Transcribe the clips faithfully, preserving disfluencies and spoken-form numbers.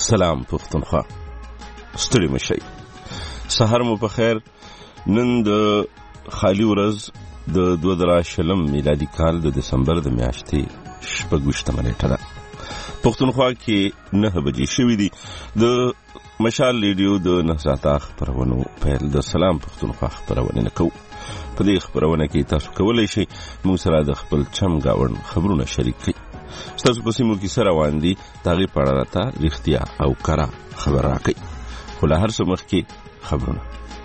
سلام پښتونخوا، ستړي مشئ، سحر مو په خیر. نن د خالی ورځ د دوه زره شلم میلادي کال د دسمبر د میاشتې شپږویشتمه نیټه ده. پښتونخوا کې نه بجې شوي دي. د مشال ریډیو د نه ساعته خپرونو پیل د سلام پښتونخوا خپرونه نه کوو. په دې خپرونه کې تاسو کولی شئ موږ سره د خپل چم گاوند خبرونه شریک کړئ. ستاسو په سیمو کې سره روان دي، د هغې په اړه راته رښتیا او کره خبر راکئ. خو له هر څه مخکې خبرونه.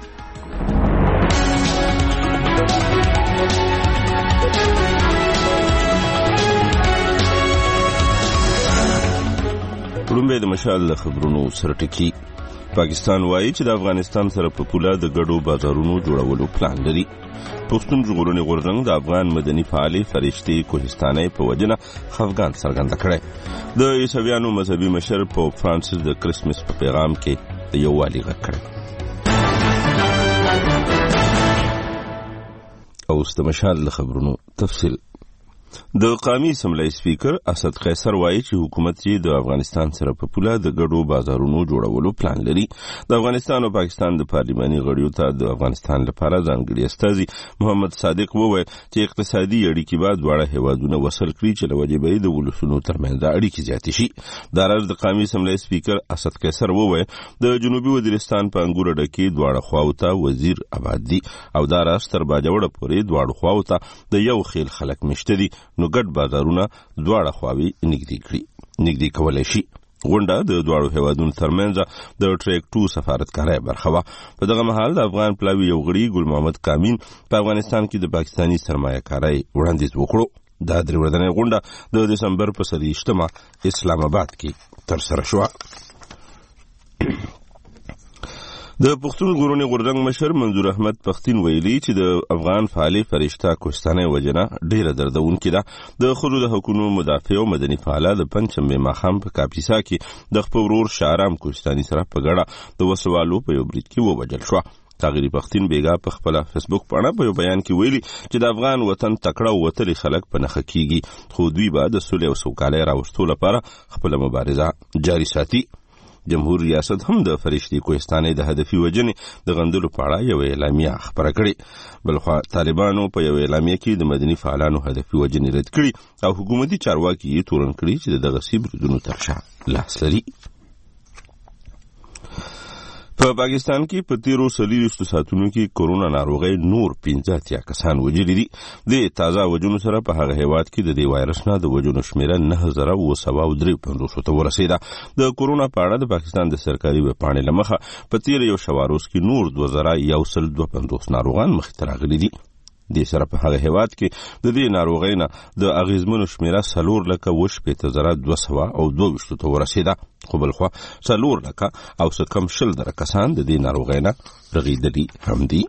لومړی د مشال له خبرونو سره ټکي. پاکستان وایي چې د افغانستان سره په پوله د ګډو بازارونو جوړولو پلان لري. پښتون ژغورنې غورځنګ د افغان مدني فعالې فرشتې کوهستانۍ په وجنه خفګان څرګنده کړی. د عیسویانو مذهبي مشر پوپ فرانسیس د کرسمس په پیغام کې د یووالي غږ کړی. اوس د مشال له خبرونو تفصیل. د قومي اسمبلی سپیکر اسد قیصر وایي چې حکومت چې د افغانستان سره په پوله د ګډو بازارونو جوړولو پلان لري. د افغانستان او پاکستان د پارلماني غړیو ته د افغانستان لپاره ځانګړي استازي محمد صادق وویل چې اقتصادي اړیکې به دواړه هیوادونه وصل کړي چې له وجې به یې د ولسونو ترمنځ اړیکې زیاتې شي. دا راز د قومي اسمبلی سپیکر اسد قیصر وویل د جنوبي وزیرستان په انګور اډه کې دواړه خواو ته وزیر آباد دي او دا راز تر باجوړه پورې دواړو خواو ته د یو خیل خلک مشته دي، نو ګډ بازارونه دواړه خواوې نږدې کړي نږدې کولی شي. غونډه د دواړو هیوادونو ترمنځ د ټریک ټو سفارتکارۍ برخه وه. په دغه مهال د افغان پلاوي یو غړي ګل محمد کامین په افغانستان کې د پاکستاني سرمایه کارۍ وړاندیز وکړو. دا درې ورځنۍ غونډه د دسمبر په څلوېښتمه اسلام آباد کې ترسره شوه. د پښتون ژغورنې غورځنګ مشر منظور احمد پښتين ویلي چې د افغان فعالې فرشته کوهستانۍ وجنه ډیره دردونکې ده. د ښځو د حقونو مدافع او مدني فعاله د پنجشنبې ماښام په کاپیسا کې د خپل ورور شهرام کوهستاني سره په ګډه د وسوالو په یو برید کې ووژل شوه. تاغیري پښتين بیګا په خپل فیسبوک باندې په یو بیان کې ویلي چې د افغان وطن تکړه او وتلي خلک په نخښه کیږي، خو دوی به د صلح او سوکالۍ راوستلو لپاره خپل مبارزه جاري ساتي. جمهور ریاست هم د فرشتې کوهستانۍ د هدفي وجنې د غندلو په اړه یو اعلامیه خپره کړې. بلخوا طالبانو په یو اعلامیه کې د مدني فعالانو هدفي وجنې رد کړي او حکومتي چارواکي یې تورن کړي چې د دغسې بریدونو تر شا لاس لري. په پاکستان کې په تیرو څلوېښتو ساعتونو کې کورونا ناروغۍ نور پنځه اتیا کسان وژلي دي. د تازه وژنو سره په هغه هیواد کې د دې وایرس نه د وژنو شمیره نهه زره اوه سوه او درې پنځوسو ته ورسېده. د کورونا په اړه د پاکستان د سرکاري ویبپاڼې له مخه په تیر یو شواروز کې نور دوه زره یو سل دوه پنځوس ناروغان مخې ته راغلي دي. د سره په هغه هیواد کې د دې ناروغۍ نه د اغیزمنو شمیره څلور لکه اوه شپېته زره دوه سوه او دوه ویشتو ته ورسېده. خو بلخوا څلور لکه او څه کم شل زره کسان د دې ناروغۍ نه رغېدلي هم دي.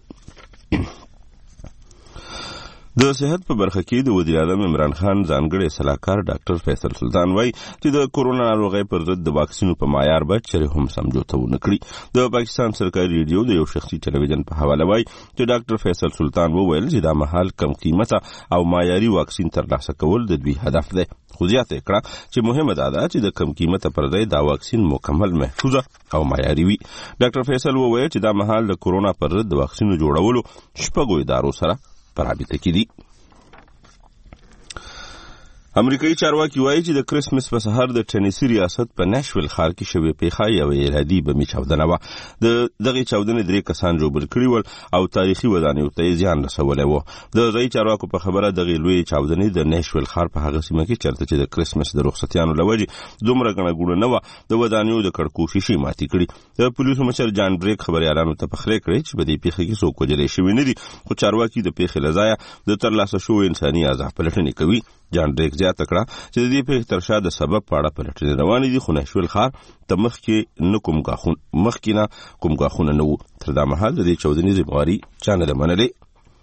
د صحت په برخه کې د وزیر اعظم عمران خان ځانګړی سلاکار ډاکټر فیصل سلطان وایي چې د کورونا ناروغۍ پر ضد د واکسینو په معیار به چیرې هم سمجوته ونه کړي. د پاکستان سرکاري ریډیو د یو شخصي ټلویزیون په حواله وایي چې ډاکټر فیصل سلطان وویل چې دا مهال کم قیمته او معیاري واکسین ترلاسه کول د دوی هدف دی. خو زیاته یې کړه چې مهمه دا ده چې د کم قیمته پر ځای دا واکسین مکمل محفوظه او معیاري وي. ډاکټر فیصل وویل چې دا مهال د کورونا پر ضد د واکسینو جوړولو شپږو ادارو سره په رابطه کې دي. امریکایي چارواکي وایي چې د کرسمس په سهار د ټنیسي ریاست په ناشویل ښار کې شوې پیښه یوه ارادي بمي چاودنه وه. د دغې چاودنې درې کسان ژوبل کړي ول او تاریخي ودانیو ته یې زیان رسولی و. د ځایي چارواکو په خبره دغې لویې چاودنې د ناشویل ښار په هغه سیمه کې چېرته چې د کرسمس د رخصتیانو له وجې دومره ګڼه ګوڼه نه وه د ودانیو د کړکو شیشې ماتې کړي. د پولیسو مشر جان بریک خبریالانو ته پخلی کړی چې په دې پیښه کې څوک وژلی شوي نه دي، خو چارواکي د پیښې له ځایه د ترلاسه شوو انساني اعضا پلټنې کوي. جان بریک زیاته کړه چې د دې پیښې تر شا د سبب په اړه پلټنې روانې دي، خو ناشویل ښار ته مخکې نه کوم ګواښونه مخکې نه کوم ګواښونه نه وو. تر دا مهال د دې چاودنې ذمهواري چا نه ده منلې.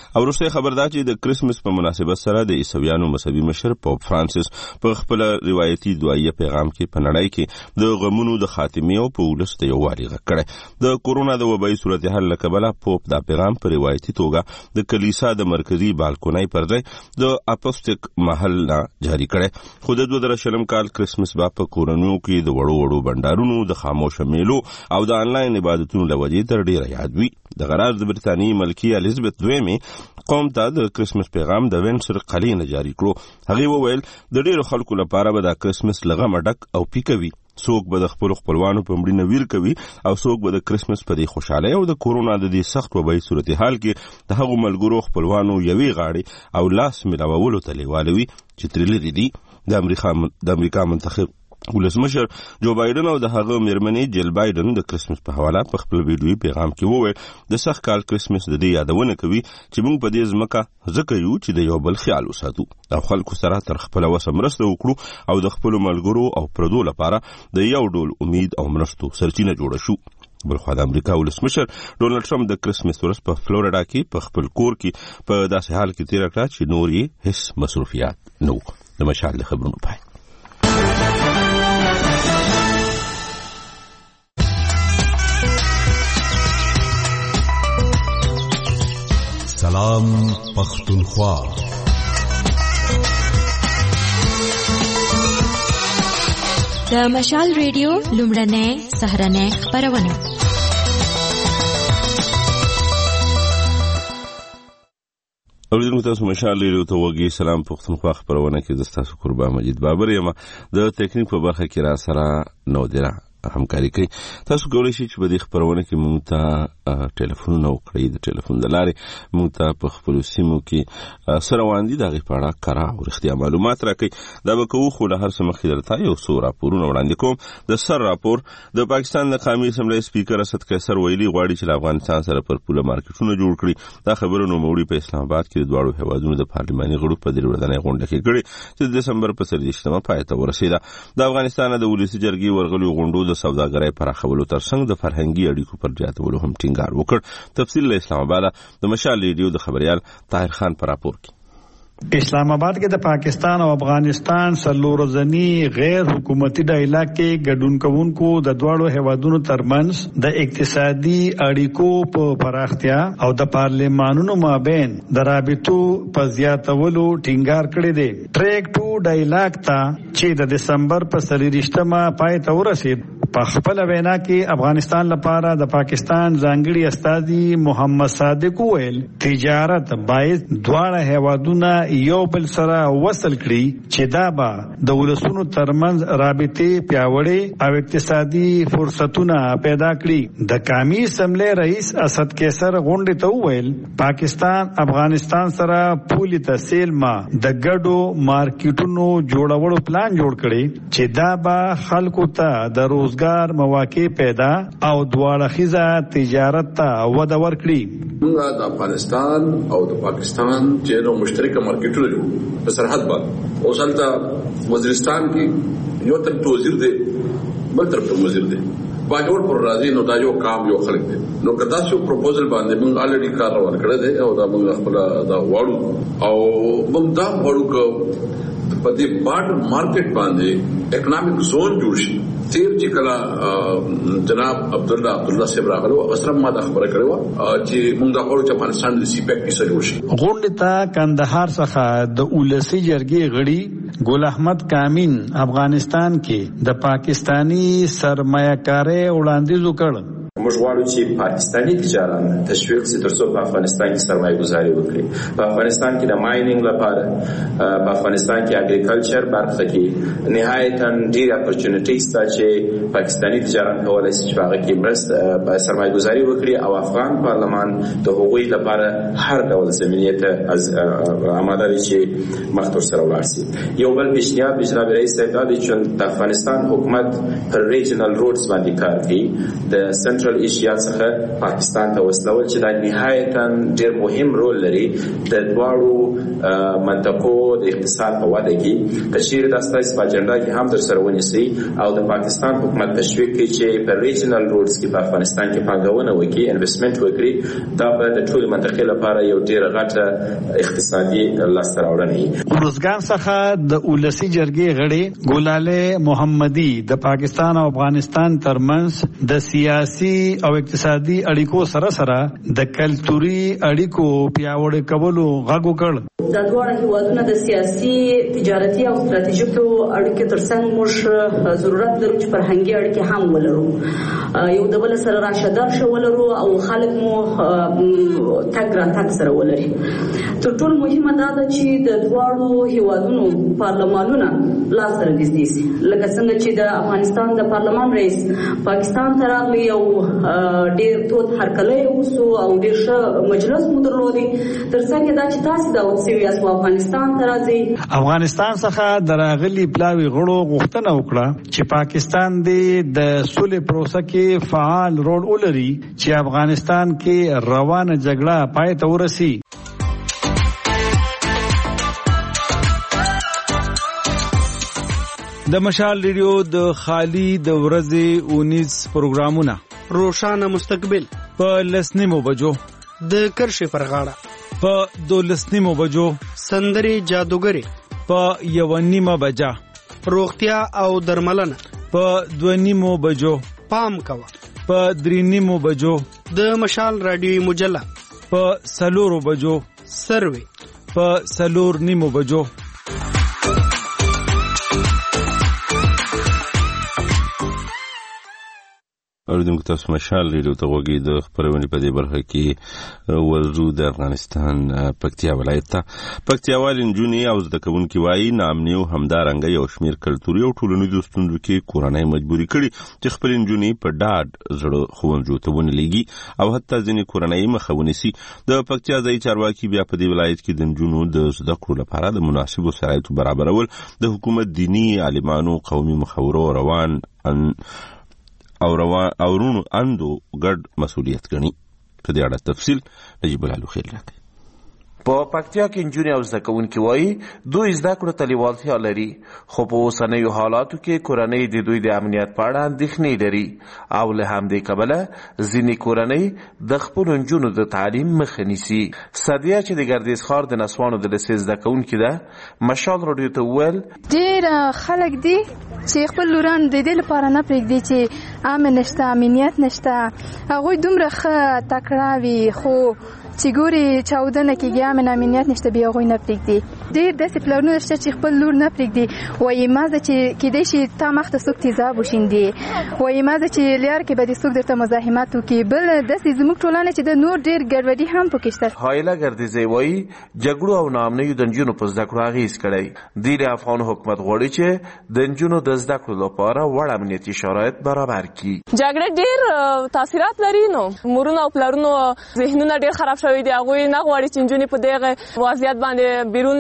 او وروسته خبر دا چې د کرسمس په مناسبت سره د عیسویانو مذهبي مشر پوپ فرانسیس په خپل روایتي دعایه پیغام کې په نړۍ کې د غمونو د خاتمې او په ولس د یووالي غږ کړی. د کورونا د وبایي صورتحال له کبله پوپ دا پیغام په روایتي توګه د کلیسا د مرکزي بالکونۍ پر ځای د اپوسټیک محل نه جاری کړی. خو د دوه زره شلم کال کرسمس به په کورونو کې د وړو وړو بنډارونو د خاموشه میلو او د انلاین عبادتونو له وجې تر ډیره یاد وي. د غراز د برتانیې ملکې الیزابت دویمې قوم ته د کرسمس پیغام د وینسر قلعې نه جاری کړو. هغې وویل د ډیرو خلکو لپاره به دا کرسمس له غمه ډک او پیکه وي. څوک به د خپلو خپلوانو په مړینه ویر کوي او څوک به د کرسمس په دې خوشحالۍ او د کورونا د دې سخت وبایي صورتحال کې د هغو ملګرو خپلوانو یوې غاړې او لاس میلاولو ته لیواله وي چې ترې لرې دي. د امریکا منتخب ولسمشر جو بایدن او د هغه میرمنې جیل بایدن د کرسمس په حواله په خپل ویډیوي پیغام کې وویل د سخت کال کرسمس د دې یادونه کوي چې موږ په دې ځمکه ځکه یو چې د یو بل خیال وساتو او خلکو سره تر خپله وسه مرسته وکړو او د خپلو ملګرو او پردو لپاره د یو ډول امید او مرستو سرچینه جوړه شو. بلخوا د امریکا ولسمشر ډونالډ ټرمپ د کرسمس ورځ په فلوریډا کې په خپل کور کې په داسې حال کې تېره کړه چې نور یې هیڅ مصروفیات نه وو. د مشال د خبرونو پای. سلام پختونخوا. د مشال ریډیو لومړنۍ سهارنۍ خپرونه. اوریدونکو تاسو مشال ریډیو ته وګورئ. سلام پختونخوا خبرونه کې د تاسو قربان مجید بابر یم. د تکنیک په برخه کې را سره نودره همکاري کوي. تاسو کولی شئ چې په دې خبرونه کې موږ ته ټلیفونونه وکړئ. د ټلیفون د لارې موږ ته په خپلو سیمو کې څه روان دي د هغې په اړه کره او رښتیا معلومات راکړئ. دا به کوو خو له هر څه مخکې درته یو څو راپورونه وړاندې کوم. د سر راپور د پاکستان د قومي اسمبلۍ سپیکر اسد قیصر ویلي غواړي چې له افغانستان سره پر پوله مارکیټونه جوړ کړي. دا خبره نوموړي په اسلام آباد کې د دواړو هیوادونو د پارلماني غړو په درې ورځنۍ غونډه کې کړې چې د دسمبر په څلرویشتمه پای ته ورسېده. د افغانستان د ولسي جرګې ورغلیو غونډو د سوداګرۍ پراخولو ترڅنګ د فرهنګي اړیکو پر زیاتولو هم ټینګار وکړ. تفصیل له اسلام آباد د مشال ریډیو د خبريال طاهر خان پر راپور کې. اسلام آباد کې د پاکستان او افغانستان څلور ورځني غیر حکومتي ډایلاګ کې ګډون کوونکو د دواړو هیوادونو ترمنځ د اقتصادي اړیکو په پراختیا او د پارلمانونو مابین د رابطو په زیاتولو ټینګار کړی دی. ټریک ټو ډایلاګ ته چې د دسمبر په څلرویشتمه پای ته ورسید په خپل وینا کې افغانستان لپاره د پاکستان ځانګړي استازي محمد صادق ویل تجارت باید دواړه هیوادونه یو بل سره وصل کړي چې دا به د ولسونو ترمنځ رابطې پیاوړې او اقتصادي فرصتونه پیدا کړي. د قومي اسمبلۍ رئیس اسد قیصر غونډې ته وویل پاکستان افغانستان سره پولي تسهیل ما د ګډو مارکیټونو جوړولو پلان جوړ کړي چې دا به خلکو ته د روزګار مواقع پیدا او دواړه خیزه تجارت ته وده ورکړي. موږ د افغانستان او د پاکستان چې نو مشترکه مارکیټونه جوړو په سرحد باندې اوس هلته وزیرستان کې یو طرف وزیر دی بل طرف وزیر دی باجوړ پر راځي نو دا یو کام یو خلک دی نو کدا چې پروپوزل باندې موږ الریډي کار روان کړی دی او دا موږ خپل دا واړو او موږ دا واړو کو په دې بارډر مارکیټ باندې اکونومیک زون جوړ شي. تیر چې کله جناب عبد الله عبد الله صاحب راغلو اسره ما دا خبره کړو چې موږ دا غواړو چې افغانستان د سی پیک کې جوړ شي. غونډې ته کندهار څخه د ولسی جرګې غړي ګل احمد کامین افغانستان کې د پاکستانی سرمایه‌کارۍ وړاندیز وکړ. موږ غواړو چې پاکستانی تجاران تشویق سي ترڅو په افغانستان کې سرمایه گذاري وکړي. په افغانستان کې د مایننګ لپاره په افغانستان کې اګریکلچر برخه کې نهایتاً ډېر اپورچونټیز شته چې پاکستانی تجاران کولای شي چې هغه کې مرسته سرمایه گذاري وکړي او افغان پارلمان د هغوی لپاره هر ډول زمینه ته از آماده دي چې مخ تر سره ولاړ شي. یو بل پیشنهاد به جناب رئیس صاحب دا دی چې د افغانستان حکومت پر ریجنل روډز باندې کار کوي د سنټرل ایشیا څخه پاکستان ته وصلول چې دا نهایتاً ډېر مهم رول لري د دواړو منطقو د اقتصاد په وده کې کچیر د ستاسو په اجنډا کې هم در سره ونیسي او د پاکستان حکومت تشویق کوي چې په ریجنل روډز کې په افغانستان کې پانګونه وکړي، انویسټمنټ وکړي. دا به د ټول منطقې لپاره یو ډیر غټه اقتصادي لاسته راوړنه. ورزګان څخه د ولسی جرګې غړي ګولاله محمدي د پاکستان او افغانستان ترمنځ د سیاسي او اقتصادي اړیکو سره سره د کلتوري اړیکو پیاوړی کولو غږ وکړ. د دوه هیوادونو د سیاسي، تجارتي او ستراتیژیکو اړیکو ترڅنګ موږ ضرورت لرو چې فرهنګي اړیکې هم ولرو، یو د بل سره راشه درشه ولرو او خلک مو تګ راتګ سره ولري. تر ټولو مهمه دا ده چې د دواړو هیوادونو پارلمانونه لاس سره نږدې شي، لکه څنګه چې د افغانستان د پارلمان رئیس پاکستان ته راغلی او ډېر تود هرکلی وسو او ډېر ښه مجلس مو درلودی. ترڅنګ دا چې تاسو دعوت شوي یاست افغانستان ته راځئ. افغانستان څخه د راغلي پلاوي غړو غوښتنه وکړه چې پاکستان دې د سولې پروسه کې فعال رول ولري چې افغانستان کې روانه جګړه پای ته ورسي. د مشال ریډیو د خالی د ورځې اونیز پروګرامونه روشانه مستقبل په لسنیمو بجو، د کرښې پر غاړه په دولسنیمو بجو، سندري جادوګری په یو نیمه بجا، روغتیا او درملنه په دوه نیمو بجو، پام کوه په درې نیمو بجو، د مشال رادیوي مجله په سلورو بجو، سروي په سلور نیمو بجو. اوریدونکو تاسو مشال ریډیو ته غوږی د خبرونې په دې برخه کې ورزو د افغانستان پکتیا ولایت ته. پکتیاوال نجونې او زده کوونکي وایي ناامني او همدارنګه یو شمېر کلتوري او ټولنیزو ستونزو کې کورنۍ مجبوري کړي چې خپل نجونې په ډاډ زړه ښوونځیو ته ونلیږي او حتی ځینې کورنۍ مخه ونیسي. د پکتیا ځایي چارواکي بیا په دې ولایت کې د نجونو د زده کړو لپاره د مناسبو شرایطو برابرول د حکومت دیني عالمانو، قومي مخورو روان او روان او رونو اندو ګډ مسؤلیت ګڼي. په دې اړه تفصیل نجیب الله خیر راکړي. په پکتیا کې نجونې او زده کوونکي وایي دوی زده کړو ته لیوالتیا لري، خو په اوسنیو حالاتو کې کورنۍ د دوی د امنیت په اړه اندېښنې لري او له همدې کبله ځینې کورنۍ د خپلو نجونو د تعلیم مخه نیسي. سادیه چې د ګردیز ښار د نسوانو د لیسې زده کوونکې ده، مشال راډیو ته وویل ډېر خلک دي چې خپل لوران د دې لپاره نه پرېږدي چې امن نشته، امنیت نشته. هغوی دومره ښه تکړه وي خو چې ګوري چاودنه کېږي، امن امنیت نشته، بیا هغوی نه پرېږدي. ډېر داسې پلرونه شته چې خپل لور نه پرېږدي، وایي مازه چې کېدای شي تا مخ ته څوک تیزاب وشیندي، وایي مازه چې لار کې به دې څوک درته مزاحمت وکړي. بل داسې زموږ ټولنه چې د نور ډېر ګډوډي هم پکې شته. هایله ګردیزی وایي جګړو او ناامنیو د نجونو په زده کړو اغېز کړی. دوی د افغان حکومت غواړي چې د نجونو د زده کړو لپاره وړ امنیتي شرایط برابر کړي. جګړه ډېر تاثیرات لري، نو مورونو او پلرونو ذهنونه ډېر خراب شوي دي. هغوی نه غواړي چې نجونې په دغه وضعیت باندې بیرون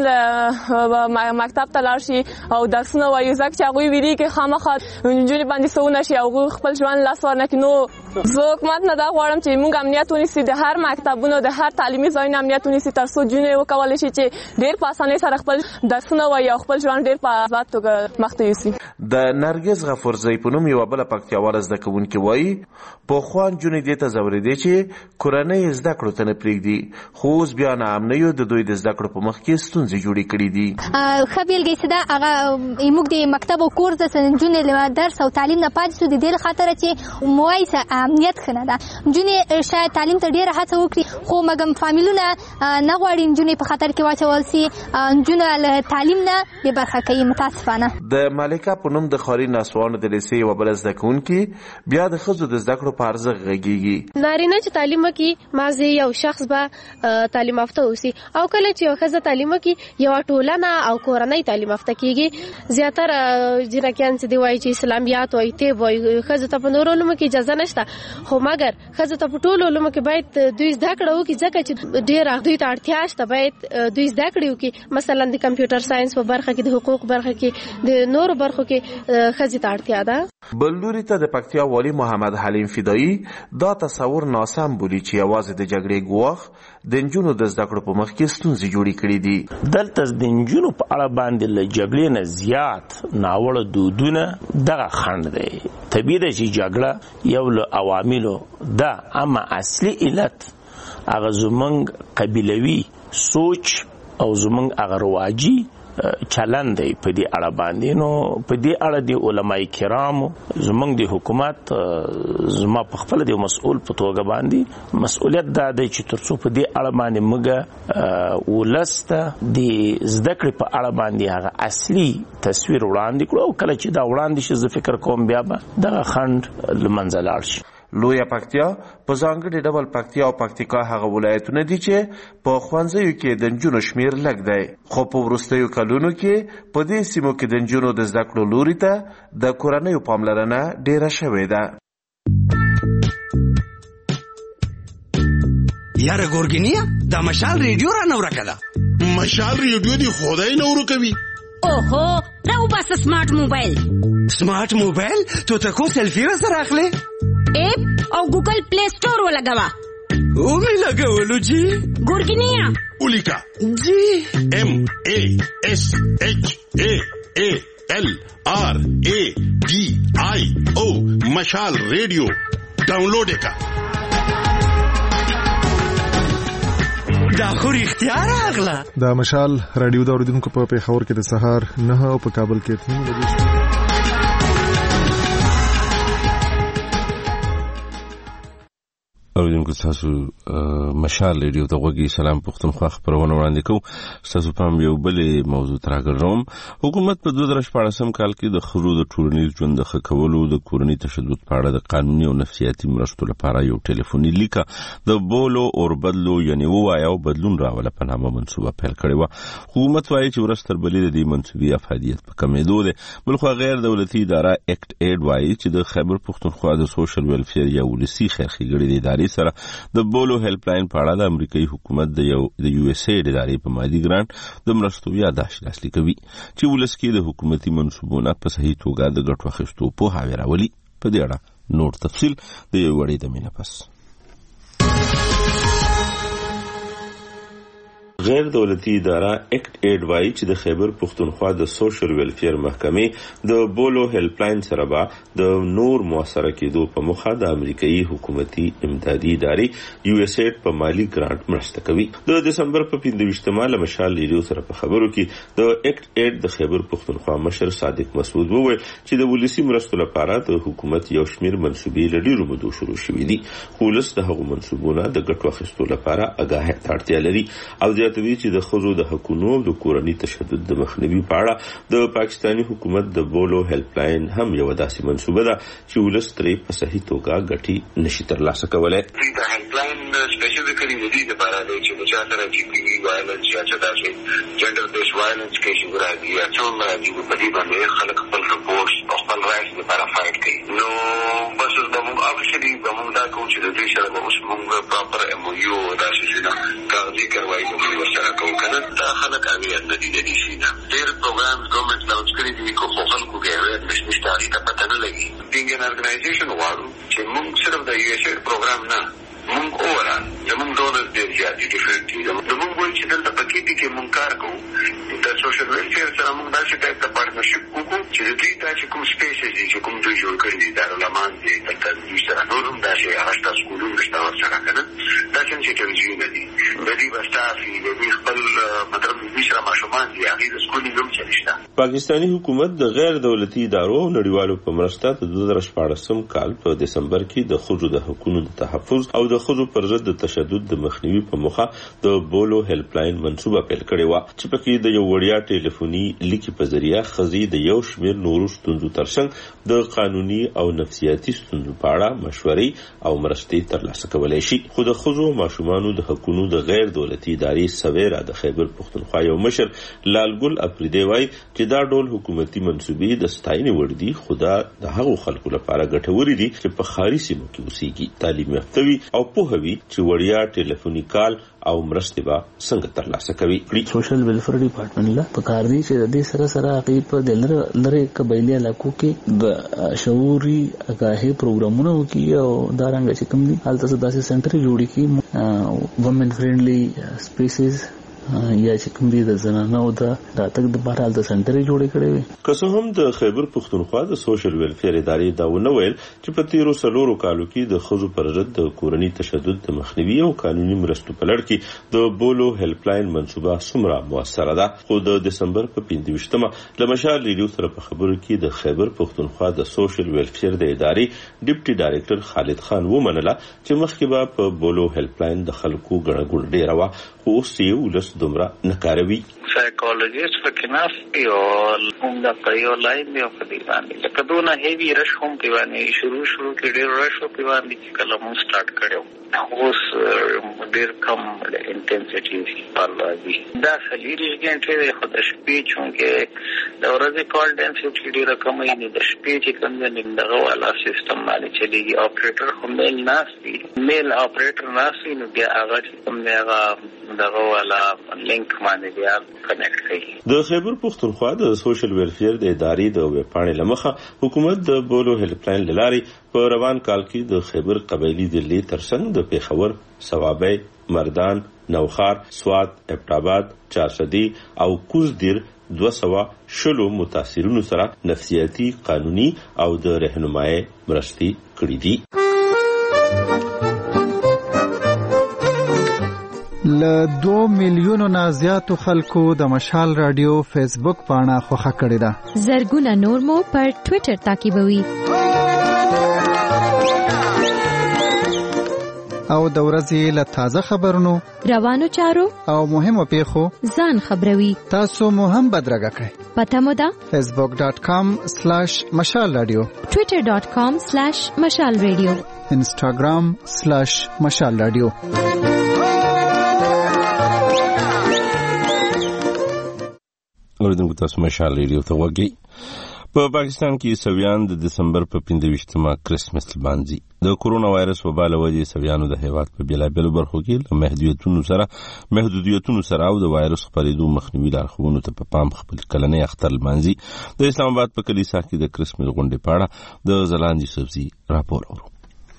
له مکتب ته لاړ شي او درسونه وایي، ځکه چې هغوی ویرېږي خامخا نجونې باندې څه ونه شي، هغوی خپل ژوند لاس ور نه کړي. نو زه حکومت نه دا غواړم چې موږ امنیت ونیسي، د هر مکتبونو د هر تعلیمي ځایونو امنیت ونیسي، تر څو نجونې وکولی شي چې ډېر په اسانۍ سره خپل درسونه وایي او خپل ژوند ډېر په آزاد توګه مخ ته یوسي. د نرګس غفورزی په نوم یوه بله پکتیاواله زده کوونکې وایي پخوا نجونې دې ته ځورېدې چې کورنۍ یې زده کړو ته نه پرېږدي، خو اوس بیا ناامنیو د دوی د زده کړو په مخ کې ستونزې جوړې کړي دي. ښه بېلګه یې څه ده، هغه موږ د مکتب او کورس داسې نجونې له درس او تعلیم نه پاتې شو د دې له خاطره چې وایي څه امنیت ښه نه ده. نجونې شاید تعلیم ته ډېره هڅه وکړي خو مګم فامیلونه نه غواړي نجونې په خطر کې واچول سي، نجونه له تعلیم نه بې برخه کوي متاسفانه. د ملکه په نوم د ښاري نسوانو د لیسې یوه بله زده کوونکې بیا د ښځو د زده کړو په ارزښت غږېږي. نارینه چې تعلیم وکړي مازې یو شخص به تعلیم یافته اوسي، او کله چې یو ښځه تعلیم وکړي یوه ټولنه او کورنۍ تعلیم یافته کېږي. زیاتره جنکیان چې دی وایي چې اسلامیات وایي، طب وایي، ښځو ته په نورو علومو کې اجازه نشته، خو مګر ښځو ته په ټولو علومو کې باید دوی زده کړه وکړي، ځکه چې ډېره دوی ته اړتیا شته، باید دوی زده کړې وکړي. مثلا د کمپیوټر ساینس په برخه کې، د حقوق برخه کې، د نورو برخو کې ښځې ته اړتیا ده. بل لوري ته د پکتیا والي محمد حلیم فدایي دا تصور ناسم بولي چې یوازې د جګړې ګواښ د نجونو د زده کړو په مخ کې ستونزې جوړې کړې دي. د دلته د نجونو په اړه باندې له جګړې نه زیات ناوړه دودونه دغه خنډ دی. طبیعي ده چې جګړه یو له عواملو ده، اما اصلي علت هغه زمونږ قبیلوي سوچ او زمونږ هغه رواجي چلن دی په دې اړه باندې. نو په دې اړه د علماء کرامو زمونږ د حکومت زما په خپل د مسؤل په توګه باندې مسؤلیت دا دی چې تر څو په دې اړه باندې موږ ولسته د زده کړې په اړه باندې هغه اصلي تصویر وړاندې کړو، او کله چې دا وړاندې شي زه فکر کوم بیا به دغه خنډ له منځه لاړ شي. لویه پکتیا په ځانګړي ډول پکتیا او پکتیکا هغه ولایتونه دي چې په ښوونځیو کې د نجونو شمیر لږ دی، خو په وروستیو کلونو کې په دې سیمو کې د نجونو د زده کړو لوري ته د کورنیو پاملرنه ډیره شوې ده. یاره ګورګینیا دا مشال ریډیو را نو راکړه. مشال ریډیو دی خدای نو ورکوي. اوهو راو بس سمارټ موبایل. سمارټ موبایل تو تکو سیلفی را سره اخلي؟ ایپ او گوگل پلی سٹور ولګوا. او می لګولو جی ګورګینیا اولیکا جی ایم ای ایس ایچ ای ای ایل آر ای ڈی آئی او مشال ریڈیو ډاونلوډ کا. دا خو اختیار اغلا. دا مشال رادیو دا اوریدونکو په پیښور کې د سهار نه او په کابل کې اته بجې. اوریدونکو تاسو مشال ریډیو ته غوږی سلام پښتونخوا خبرونه وړاندې کوو. تاسو پام یو بلې موضوع تراګرم. حکومت په دوه زره شپاړسم کال کې د ښځو د ټولنیز ژوند د ښه کولو د کورني تشدد په اړه د قانوني او نفسیاتي مرستو لپاره یو ټلیفوني لیکه د بولو او بدلو یعنی ووایو بدلون راوله په نامه منصوبه پیل کړې وه. حکومت وایي چې ورځ تر بلې د دې منصوبې افادیت په کمېدو دی. بلخوا غیر دولتي اداره اکټ ایډ وایي چې د خیبر پښتونخوا د سوشل ویلفیر یا ولسي خیر ښېګړې د ادارې سره د بولو هیلپ لاین په اړه د امریکایي حکومت د یو د یو اس اید ادارې په مادي ګرانټ د مرستو یاداشت لاسلیک کوي چې ولس کې د حکومتي منصوبونو په صحیح توګه د ګټو اخیستو پوهاوی راولي. په دې اړه نور تفصیل د یو وړې د مینه پس. غیر دولتي اداره اکټ ایډ وایي چې د خیبر پښتونخوا د سوشل ویلفیر محکمې د بولو هیلپ لاین سره به د نور موثره کېدو په موخه د امریکایي حکومتي امدادي ادارې یو اس اید په مالی ګرانټ مرسته کوي. د دسمبر په پنځه ویشتمه له مشال ریډیو سره په خبرو کې د اکټ ایډ د خیبر پښتونخوا مشر صادق مسعود وویل چې د ولسي مرستو لپاره د حکومت یو شمیر منصوبې له ډېرو مودو شروع شوي دي، خو ولس د هغو منصوبونو د ګټو اخیستو لپاره آګاهۍ ته اړتیا لري. او زیاتوي چې د ښځو د حقونو د کورني تشدد د مخنیوي په اړه د پاکستاني حکومت د بولو هیلپ لاین هم یو داسې منصوبه ده چې ولس ترې په صحیح توګه ګټې نشي ترلاسه کولی. د هیلپ لاین سپیسیفیکلی د دې لپاره دی چې د چا سره جی پی وي وایلنس یا څه داسې جنډر بیس وایلنس کیسز راځي یا څه هم راځي، په دې باندې خلک خپل رپورټس او خپل رایټس لپاره فایټ کوي. نو بس به موږ ابشري به موږ دا کوو چې د دوی سره به اوس موږ پراپر ایم او یو داسې څه کاغذي کاروایي به موږ ورسره کوو. کنه دا خلک امیت نه دي د دې شي نه ډېر پروګرام ګورنمنټ لاunch کړي دي خو خلکو کې اویرنس نشته، هغې ته پته نه لګي. بینګ ان ارګنایزیشن غواړو چې موږ صرف د یو اس اید پروګرام نه موږ اورال زموږ ډونرز ډېر زیات دي ډفرنټ دي. زموږ وایي چې دلته په کې دي کې موږ کار کوو د سوشل ویلفیر سره موږ داسې ټایپ د پارټنرشپ وکړو چې د دوی دا چې کوم سپیسز دي چې کوم دوی جوړ کړي دي دارالمان دي دلته دوی سره نور هم داسې هغه شته سکولونه شته ورسره که نه داسې هم چې ټلویزیونونه دي د دوی به سټاف وي د دوی خپل مطلب دوی سره ماشومان دي هغې د سکولینګ هم چې نشته. پاکستاني حکومت د غیر دولتي ادارو او نړیوالو په مرسته د دوه زره شپاړسم کال په دسمبر کې د ښځو د حقونو د تحفظ او د ښځو پر ضد د تشدد د مخنیوي په موخه د بولو هیلپ لاین منصوبه پیل کړې وه چې پکې د یو وړیا ټلیفوني لیکې په ذریعه ښځې د یو شمېر نورو ستونزو ترڅنګ د قانوني او نفسیاتي ستونزو په اړه مشورې او مرستې ترلاسه کولی شي. خو د ښځو او ماشومانو د حقونو د غیر دولتي ادارې سویرا د خیبر پښتونخوا یو مشر لالګل افریدی وایي چې دا ډول حکومتي منصوبې د ستاینې وړ دي، خو دا د هغو خلکو لپاره ګټورې دي چې په ښاري سیمو کې اوسېږي، تعلیم یافته وي او پوهه وي چې وړیا ټلیفوني کال او مرستې به څنګه ترلاسه کوي. سوشل ویلفیر ډپارټمنټ له پکار دی چې د دې سره سره هغې په د لرې قبایلي علاقو کې د شعوري آګاهۍ پروګرامونه وکړي او دا رنګه چې کوم دي هلته څه داسې سنټرې جوړې کړي وومن فرینډلي سپیسز یا چې کوم دي د زنانه او د راتګ د بهرحال د سنټرې جوړې کړې وي. که څه هم د خیبر پښتونخوا د سوشل ویلفیر ادارې دا ونه ویل چې په تیرو څلورو کالو کې د ښځو پر ضد د کورني تشدد د مخنیوي او قانوني مرستو په لړ کې د بولو هیلپ لاین منصوبه څومره موثره ده. خو د دسمبر په پنځه ویشتمه له مشال ریډیو سره په خبرو کې د خیبر پښتونخوا د سوشل ویلفیر د ادارې ډیپټي ډایریکټر خالد خان ومنله چې مخکې به په بولو هیلپ لاین د خلکو ګڼه ګوڼه ډېره وه، خو اوس یې ولس دومره نه کاروي. سایکولوژیست پکې ناست دي او همدا په یو لاین دی او په دې باندې لکه دونه هیوي رش هم پې باندې شروع شروع کې ډېر رش و پې باندې چې کله مونږ سټارټ کړی اوس ډېر کم انټنسټي پروا دي. دا څلېرویشت ګنټې دی خو د شپې چونکې د ورځې کال ډنسټي ډېره کمه وي، د شپې چې کوم دی دغه والا سیسټم باندې چلېږي. اپریټر خو میل ناست دي، میل اپریټر ناست وي، نو بیا هغه چې کوم دی هغه دغه والا لینک باندې بیا کنیکټ کوي. د خیبر پښتونخوا د سوشل ویلفیر د ادارې د ویب پاڼې له مخه حکومت د بولو هیلپ لاین له لارې په روان کال کې د خیبر قبایلي ضلعې ترڅنګ د پیښور، صوابۍ، مردان، نوخار، سوات، ابټاباد، چارسدي او کوزدیر دوه سوه شلو متاثرینو سره نفسیاتي، قانوني او د رهنمایي مرستې کړې دي. له دوه میلیونو نه زیاتو خلکو د مشال رادیو فیسبوک پاڼه خوښه کړې ده. زرګونه نور مو پر ټوئیټر تعقیبوي او د ورځې له تازه خبرونو، روانو چارو او مهمو پیښو ځان خبروي. تاسو مو هم بدرګه کړئ. پته مو ده فیسبوک ډاټ کام سلیش مشال رادیو، ټوئیټر ډاټ کام سلیش مشال رادیو، انسټاګرام سلیش مشال رادیو. اوریدونکو تاسو مشال ریډیو ته وګورئ. په پاکستان کې سویان د دسمبر په پنځه ویشتمه کرسمس لمانځي. د کورونا وایرس وبا له وجې سویانو د هیواد په بېلابېلو برخو کې له محدودیتونو سره محدودیتونو سره او د وایرس خپرېدو مخنیوي لارښوونو ته په پام خپل کلنی اختر لمانځي. د اسلام آباد په کلیسا کې د کرسمس غونډې په اړه د ځلاند یوسفزي راپور اورو.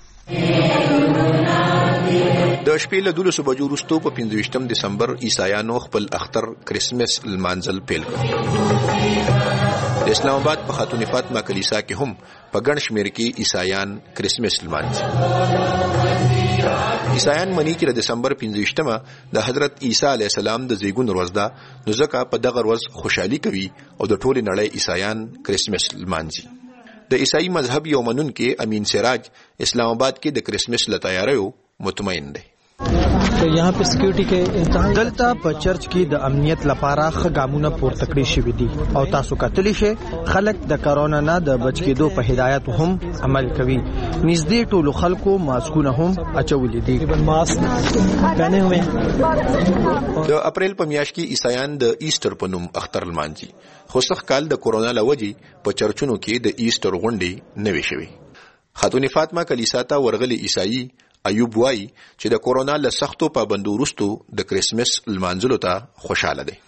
د شپې له دولسو بجو وروسته په پنځه ویشتم دسمبر عیسایانو خپل اختر کرسمس لمانځل پیل کړ. د اسلام آباد په خاتون فاطمه کلیسا کې هم په ګڼ شمېر کې عیسایان کرسمس لمانځي. عیسایان مني چې د دسمبر پنځه ویشتمه د حضرت عیسی علیه السلام د زیږون ورځ ده، نو ځکه په دغه ورځ خوشحالي کوي او د ټولې نړۍ عیسایان کرسمس لمانځي. د عیسائی مذهب یو منونکي امین سراج اسلام آباد کې د کرسمس له تیاریو مطمئن دی. यहाँ पे सिक्योरिटी के دلته په چرچ کې د امنیت لپاره ښه ګامونه پورته کړی شوي دي او تاسو کتلی شئ خلک د کرونا نه د بچ کېدو په هدایت هم عمل کوي. نږدې ټولو خلکو ماسکونه هم اچولي دي. د اپریل په میاشت کې عیسایان د ایسټر په نوم اختر لمانځي، خو سخت کال د کورونا له وجې په چرچونو کې د ایسټر غونډې نه وي شوي. خاتون فاطمه کلیسا ته ورغلي عیسائی ایوب وای چې د کورونا له سختو پابندو وروسته د کرسمس لمانځلو ته خوشاله دی.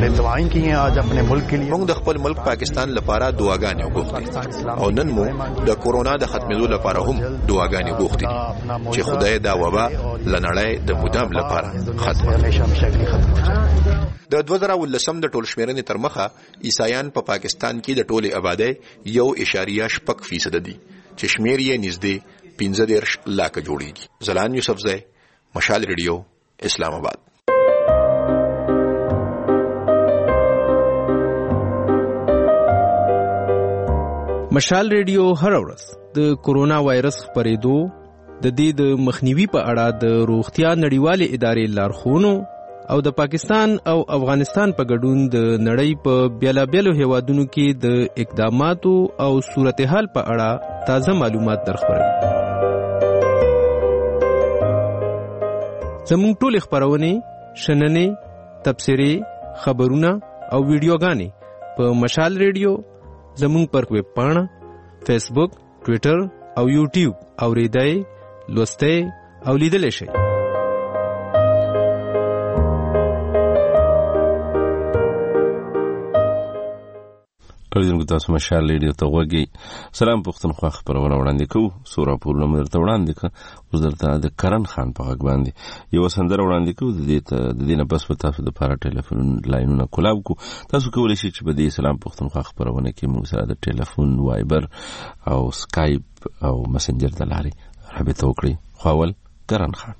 موږ د خپل ملک پاکستان لپاره دعاګانې وغوښتې او نن مو د کورونا د ختمېدو لپاره هم دعاګانې وغوښتې دي چې خدای دا وبا له نړۍ د مدام لپاره ختم. د دوه زره ولسم د ټول شمیرنې تر مخه عیسایان په پاکستان کې د ټولې آبادۍ یو اشاریه شپږ فیصد دي چې شمیر یې نږدې پنځه دېرش لاکه جوړیږي. ځلاند یوسفزی، مشال ریډیو، اسلام آباد. مشال ریډیو هر ورځ د کورونا وایرس خپرېدو د دې د مخنیوي په اړه د روغتیا نړیوالې ادارې لارښوونو او د پاکستان او افغانستان په ګډون د نړۍ په بیلابیلو هیوادونو کې د اقداماتو او صورتحال په اړه تازه معلومات درخبروي. زموږ ټولې خپرونې، شننې، تبصرې، خبرونه او ویډیوګانې په مشال ریډیو، زموږ پر ویب پاڼه، فیسبوک، ټویټر او یوټیوب اوریدای، لوستای او لیدلی شئ. اوریدونکو تاسو مشال ریډیو ته غوږی. سلام پښتونخوا خبرونه وړاندې کوو. سورا پورونه مې درته وړاندې کړه. اوس درته د کرن خان په غږ باندې یو سندره وړاندې کوو. د دې ته د دې نه بس په تاسو د پاره ټلیفون لاینونه کولاو کو. تاسو کولی شئ چې په دې سلام پښتونخوا خبرونه کې موږ سره د ټلیفون، وایبر او سکایپ او مسنجر د لارې رابطه وکړئ. خواول کرن خان.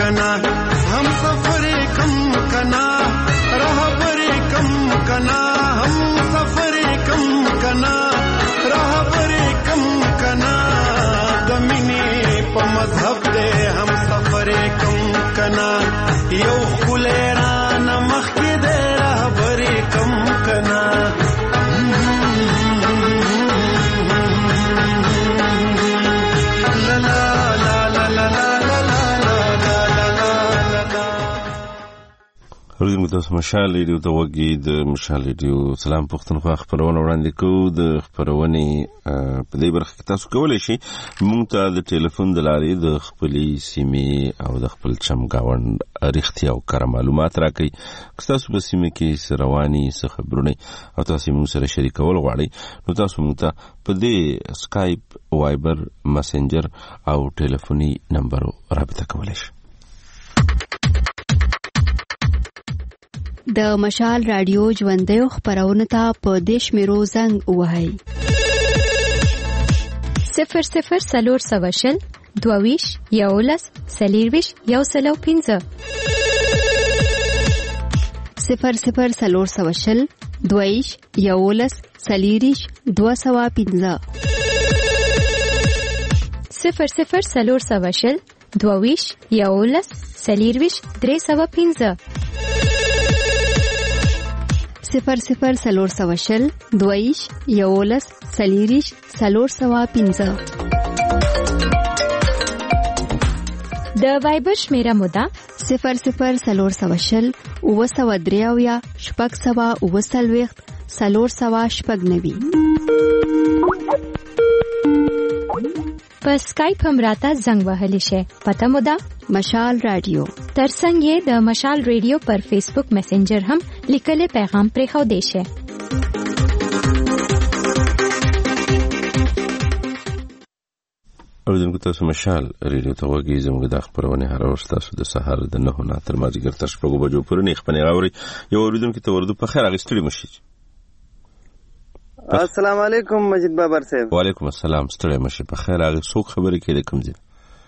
कना हम सफर कम कना रहबर कम कना हम सफर कम कना रहबर कम कना दमिने प मذहब दे हम सफर कम कना यौ खुलेरा नमख के दे रहबर कम कना ورځم تاسو مشال ریډیو ته وګورئ د مشال ریډیو سلام پښتونخوا خبرونه وړاندې کوو د خبرونې په دې برخه کې تاسو کولای شئ موږ ته د ټلیفون د لارې د خپلې سیمې او د خپل چمګاوند اړیختیا او کار معلومات راکړئ که تاسو په سیمه کې رواني څه خبرونه او تاسو موږ سره شریکول غواړئ نو تاسو موږ ته په دې سکایپ وایبر مسنجر او ټلیفوني نمبر رابطه کولای شئ د مشال رادیو ژوندۍ خبرونه ته په دیش میرو زنګ وهاي صفر صفر سلور سواشل دوویش یولس سلیرویش یو سلو پینزه صفر صفر سلور سواشل دوویش یولس سلیریش دو سوا پینزه صفر صفر سلور سواشل دوویش یولس سلیرویش درې سوا پینزه صفر صفر سلور سوا شل دویش یولس سلیریش سلور سوا پینزه د وایبر شمیره مودا صفر صفر سلور سوا شل اوه سوا دریاویا شپږ سوا اوه څلوېښت سلور سوا شپږ نوي په سکایپ هم راته زنګ وهلی شي پته مو ده مشال رادیو ترڅنګ یې د مشال رادیو پر فیسبوک میسنجر هم لیکلي پیغام پرې خو دی شي اوریدونکو تاسو مشال رادیو ته وګورئ زموږ د خبرونه هر ورځ تاسو د سحر د نه نه تر مازیګر تر شپږو بجو پورې نه خپنه غوړي یو اوریدونکو ته ورده په خیر اغستړي مشي السلام علیکم مجید بابر صاحب وعلیکم السلام ستړی مشه په خیر هغه څوک خبرې کړي کوم ځای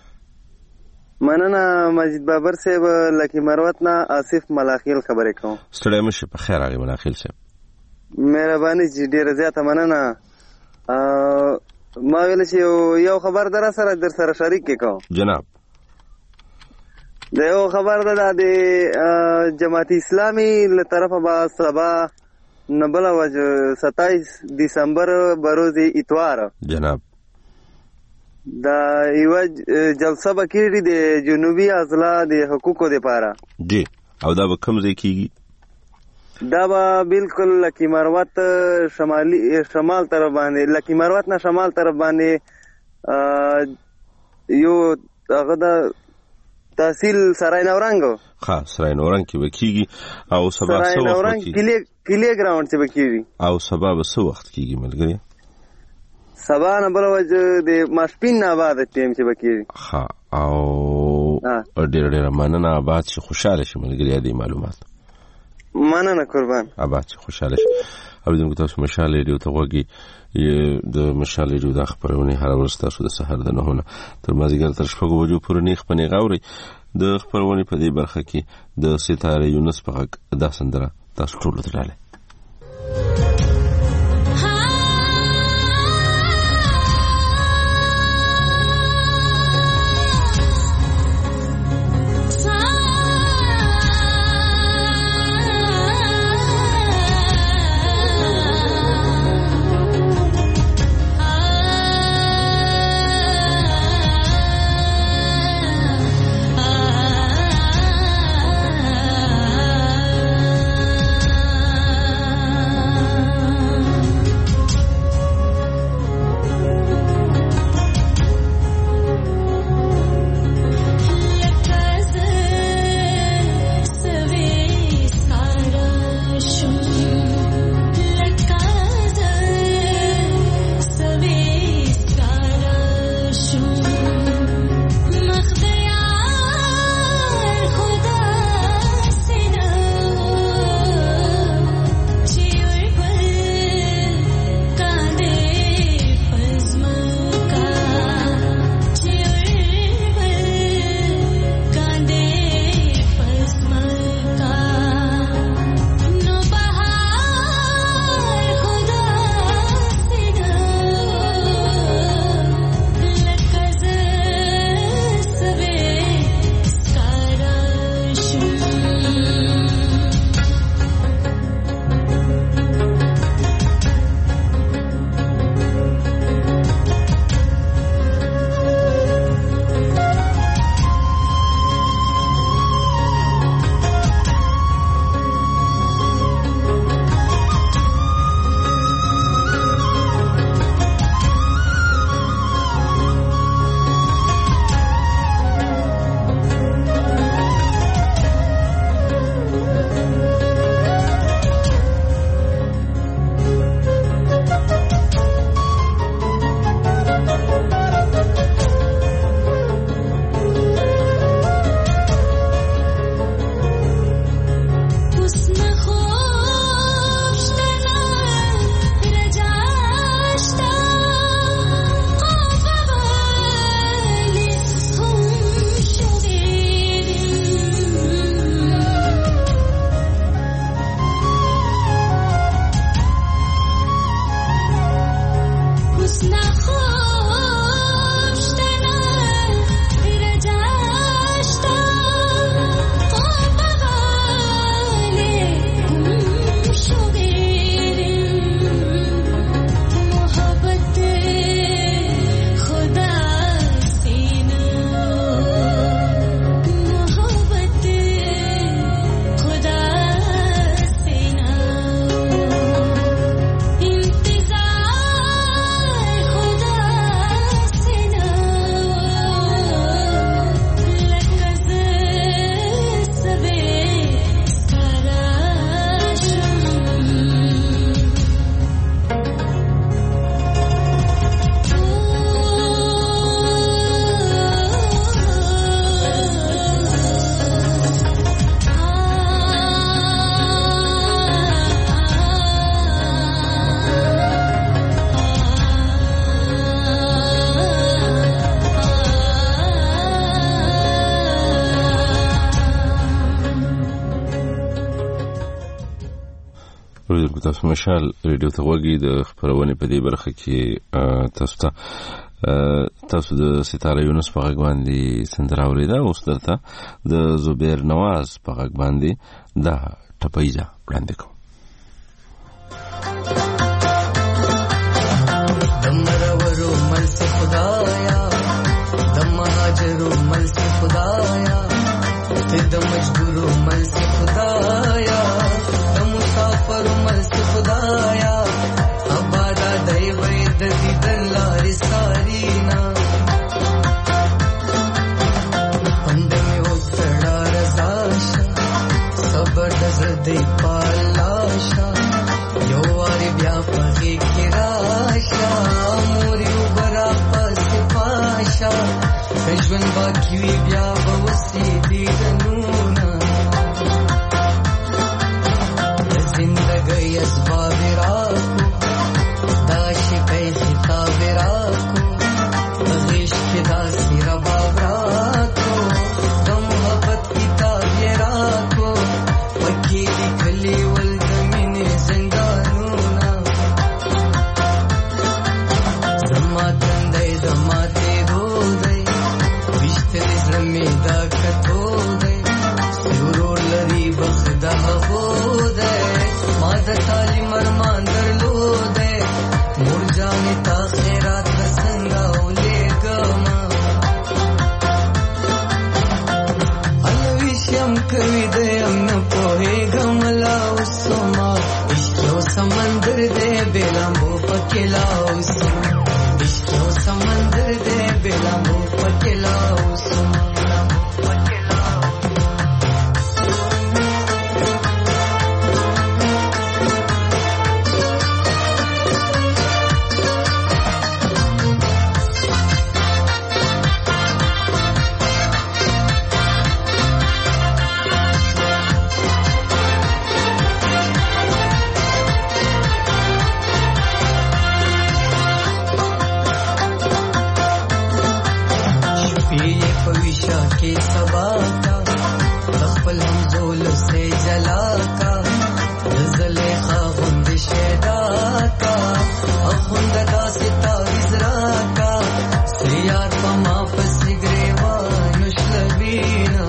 مننه مجید بابر صاحب لکی مروت نه آصف ملاخیل خبرې کوم ستړی مشه په خیر هغه ملاخیل صاحب مهرباني ډیره زیاته مننه ما ویل چې یو خبر در سره در سره شریک کوم جناب د یو خبر ده د جماعت اسلامي له طرفه با سبا نبلا وجه ستائیس دسمبر بروز اتوار جناب دا یو جلسه بکیری د جنوبي اضلاع د حقوقو لپاره جی او دا به کوم ځای کیږي دا به بالکل لکی مروت شمالي شمال طرف باندې لکی مروت نه شمال طرف باندې یو هغه د تحصیل سرای نورنګ ها سرای نورنګ کې وکیږي او سبا څه وخت کیږي کلی ګراوند چې وکیږي او سبا به څه وخت کیږي ملګری سبا نه بل وجه د ماشپین نه بعد ټیم چې وکیږي ها او ډېر ډېر مننه آباد شي خوشاله شي ملګری دې معلومات مننه قربان آباد شي خوشاله شي او دغه تاسو مشال ریډیو ته وګورئ د مشال ریډیو د خبرونه هر ورځ تاسو د سحر د نهونه تر مازیګر تر شپږو بجو پورې نه خپنه غاوري د خبرونه په دې برخه کې د ستاره یونس په حق د سندره تاسو ټول ته ډاله تاسو مشال ریډیو ته وګورئ د خبرونه په دې برخه کې تاسو ته تاسو د ستاره یونس په غږ باندې سندره اوریدا اوس درته د زبیر نواز په غږ باندې دا ټپایزه وړاندې کوم. دمرورو مل سے خدایا دم مهاجرو مل سے خدایا د مجبورو مل سے خدایا د مسافرو مل سے خدایا ابادا دای وید دی دلار سارینا پندمه وکړه رضاشا صبر دزدی پالاشا یو واری بیا پغی کراشا موری وبرا پس پاشا کژون باقی بیا بوسی دی دنونا زندگی اسباب راکو داشی کئی خطاب راکو غیش کی داسی رباب راکو دم محبت کتاب راکو پکی لکھلی والدمین زندانونا زما تندی دماتی دو دی وشتر زمی دا کتو دی سورور لری بخدا ہو دی ماذا تالی مرمان در لو دے مور جانی تا خیرات رسنگا اولے گما الویشیم کوی دے امن پوہے گملا اسما عشقیو سمندر دے بیلامبو پکلا اسما عشقیو سمندر دے بیلامبو پکلا اسما के सबा का तखपल हम जोल से जला का गजले खावंद शेदा का अखुंद का सिता विजरा का सियार पमा पसिग्रेवा नुशलबीना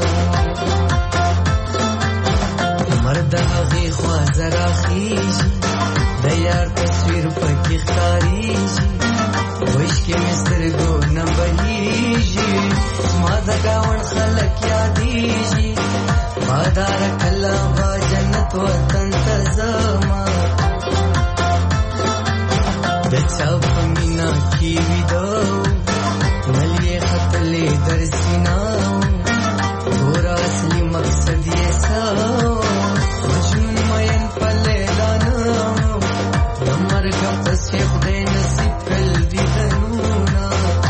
मर्द हगी ख्वाजरा खीजी दयार तस्वीर पकी खारीजी وش के मिस्र गो न बहीजी मादा गावन खलक यादीजी मादार कला बा जन्नत वतन तजमा बचा पमीना की विदो नलिए खतले दरसिना पूरा असली मकसद ये सो मजनून मयन पले लाना दमर का तस्फीक दे नसीब कल दी दनूना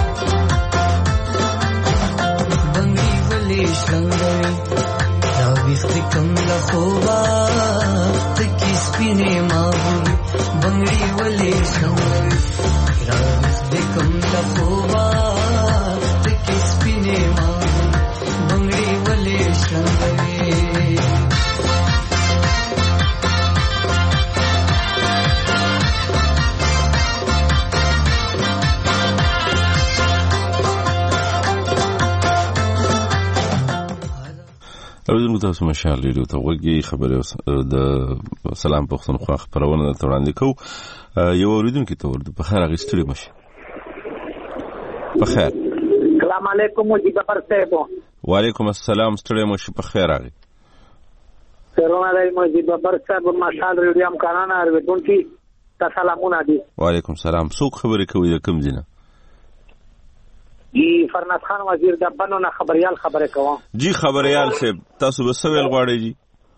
बंगी वली शंगवी राविख्ती कम लखोबा तकी स्पिने माबूबी बंगी वली शंगवी राविख्ती कम लखोबा तकी स्पिने माबूबी बंगी वली शंगवी اوریدونکو تاسو مشال ریډیو ته وګورئ خبره د سلام پښتونخوا خبرونه ته وړاندې کوو. یو اوریدونکو ته ورته په خیر اغستړي مشه. په خیر. السلام علیکم مجید جعفر صاحب. وعلیکم السلام ستړي مشه په خیر راغی. سلام علیکم مجید جعفر صاحب مشال ریډیو هم کارانه اوریدونکو ته سلامونه دي. وعلیکم السلام. څوک خبرې کوي د کوم ځای؟ جی فرناز خان وزیر د بنو نه خبريال خبره کوم. جی خبريال صاحب تاسو به سویل غواړئ جی؟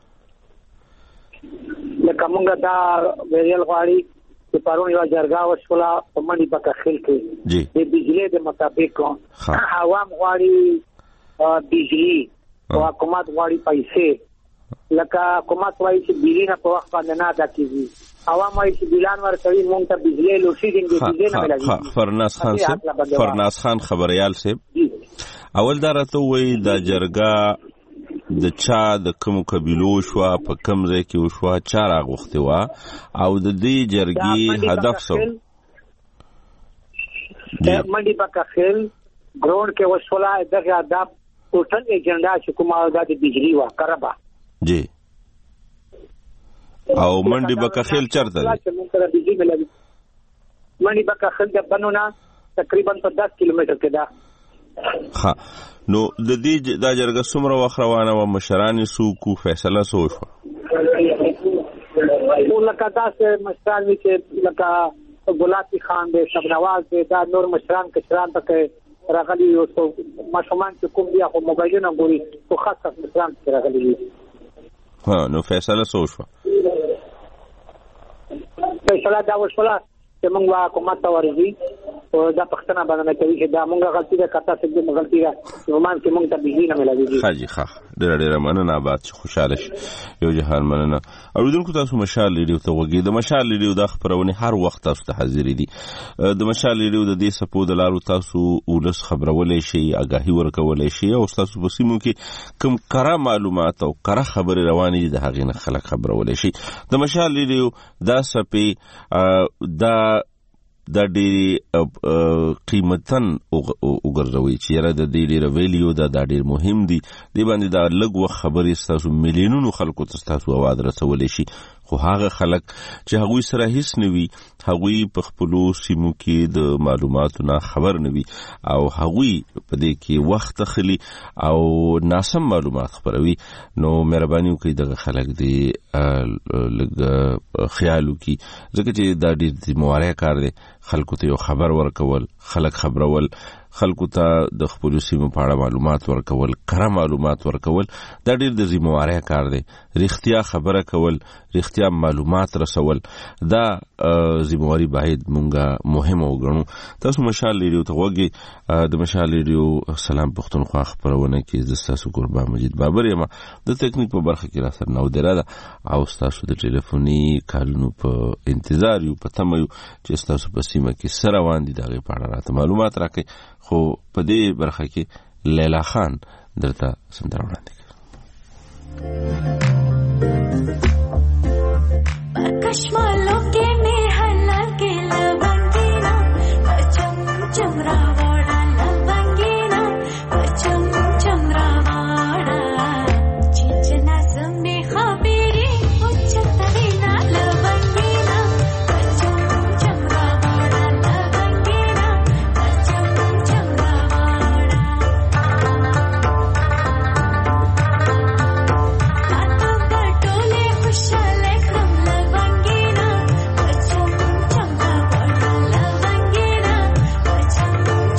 لکه مونږ دا ویل غواړي چې پرون یو جرګه وشوله په منډي په کخیل کې جی د بجلی د مطابق عوام غواړي بجلی او حکومت غواړي پیسې لکه حکومت وایي چې بجلی نه په وخت باندې نه ادا کیږي عوام وایي چې بلان ورکوي مونږ ته بجلی لوشیدنګ دی بجلی نه ملایي. فرناز خان صاحب فرناز خان خبريال صاحب اول دا راته وایي دا جرګه د چا د کوم قبیلو شو په کوم ځای کې وشو چا راغوښته وا او د دې جرګې هدف څه د منډي پکا خیل ګراوند کې وشولا دغه هدف ټوټل ایجنډا چې کومه د بجلی وا کربا جی او منډي بکا خیل چرته دی؟ منډي بکا خیل د بنونه تقریبا په دس کیلومتر کې ده. ها نو د دې د جرګه څومره وخت روانه و مشران سو کو فیصله سو شو؟ لکه داسې مشران چې لکه ګلابي خان دی شبنواز دی دا نور مشران کشران پکې راغلي او ماشومان چې کوم دي خو موبایلونه ګوري خو خاص خاص مشران چې راغلي دي. ها نو فیصله سو شو؟ فیصله دا وشوله چې موږ حکومت ته ورځي او دا پښتنه باندې کوي چې دا موږ غلطي ده کته څه دې غلطي ده نومان چې موږ ته بجلی نه ملایي. خاجي ښه ډېر ډېر مننه آباد خوشاله شي یو جهان مننه. اوریدونکو تاسو مشال ریډیو ته وګورئ. د مشال ریډیو د خبرونه هر وخت تاسو ته حاضر دي. د مشال ریډیو د دې سپو د لارو تاسو ولس خبرولې شي آگاهي ورکولې شي او تاسو په سیمو کې کوم کره معلومات او کره خبري روانې دي د هغې نه خلک خبرولې شي. د مشال ریډیو دا سپې دا دا ډېر قیمتن وګرځوي چې یاره د دې ډېر ویلیو دا دا ډېر مهم دي. دې باندې دا لږ وخت خبرې ستاسو میلیونونو خلکو ته ستاسو اواز رسولی شي خو هغه خلک چې هغوی سره هیڅ نه وي هغوی په خپلو سیمو کې د معلوماتو نه خبر نه وي او هغوی په دې کې وخت اخلي او ناسم معلومات خپروي. نو مهرباني وکړئ دغه خلک دې لږ خیال وکړي ځکه چې دا ډېر ذمهواری کار دی خلکو ته یو خبر ورکول خلک خبرول خلکو ته د خپلو سیمو په اړه معلومات ورکول کره معلومات ورکول دا ډېر د ذمهواری کار دی. رښتیا خبره کول رښتیا معلومات رسول دا ذمهواری باید مونږه مهمه وګڼو. تاسو مشال ریډیو ته وګورئ. د مشال ریډیو سلام پښتونخوا خبرونه کې زه ستاسو قربان مجید بابر یم. د تکنیک په برخه کې راسره نودره ده او ستاسو د ټلیفوني کالونو په انتظار یو په تمه یو چې ستاسو په سیمه کې څه روان دي د هغې په اړه راته معلومات راکړئ. خو په دې برخه کې لیلا خان درته سندره وړاندې کوي. کشمالو کې مې حلال کې لبنګینا پچم چمرا واړه لبنګینا پچم چمرا واړه چې نظم می خبري او چترینا لبنګینا پچم چمرا واړه لبنګینا پچم چمرا واړه اته ګټولې خوشاله کړم لبنګینا پچم چمرا واړه لبنګینا پچم